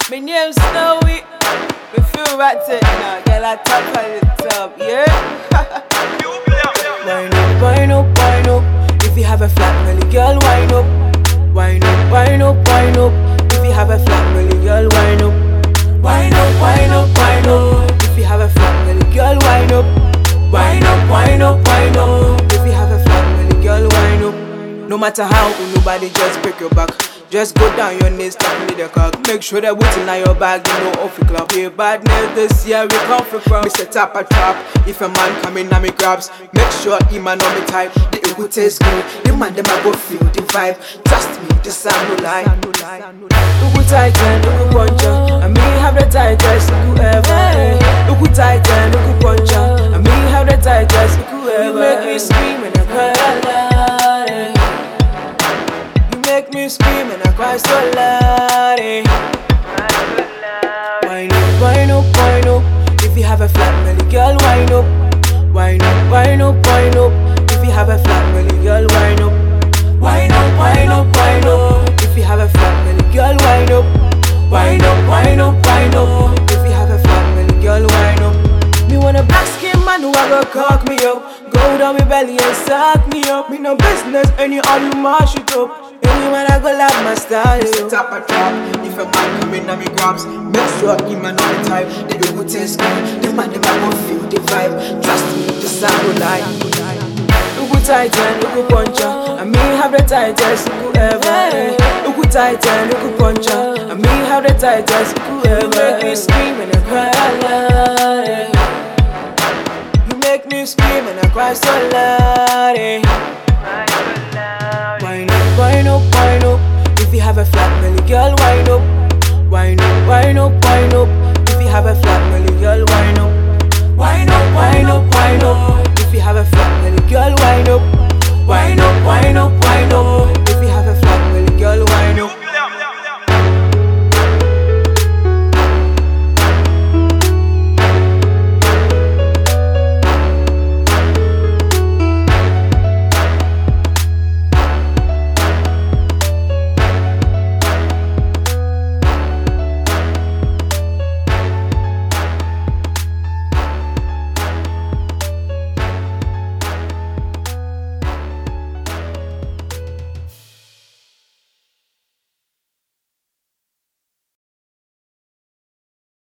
My name's Snowy. We feel right it now, girl. I top on the top, yeah. Wine up, wine up, wine up. If you have a flat belly, girl, wine up. Wine up, wine up, wine up. If you have a flat belly, girl, wine up. Wine up, wine up, wine up. If you have a flat belly, girl, wine up. Wine up, wine up, wine up. If you have a flat belly, girl, wine up. No matter how, nobody just break your back. Just go down your knees, tap me the cock. Make sure that what's in your bag, you know off the club. Hey, badness this year we come from. Mr. Tap a trap. If a man come in, me grabs. Make sure he man on me type. The ego taste good. The man them I go feel the vibe. Trust me, the sound no lie. Ugu tighten, ugu puncher. And me have the tightest ugu ever. Ugu tighten, ugu puncher. And me have the tightest ugu ever. You make me scream and I cry. Make me scream and I cry so loud. Wine up, wine up, wine up. If you have a flat belly, girl, wine up. Wine up, wine up, wine up. If you have a flat belly, girl, wine up. Wine up, wine up, wine up. If you have a flat belly, girl, wine up. Wine up, wine up, wine up. If you have a flat belly, girl, wine up. Me want a black skin man who a go cock me up. Go down my belly and suck me up. Me no business, any all you mash it up. Anyone I go love my style. Sit up a trap. If a man come in and me grabs, make sure he man on the type. The ego taste good. The man them I go feel the vibe. Trust me, the sound will lie. Ugu tighten, ugu puncher. And me have the tightest ugu ever. Ugu tighten, ugu puncher. And me have the tightest ugu ever. You make me scream and I cry loud. You make me scream and I cry so loud. Wine up, wine up. If you have a flat belly, girl,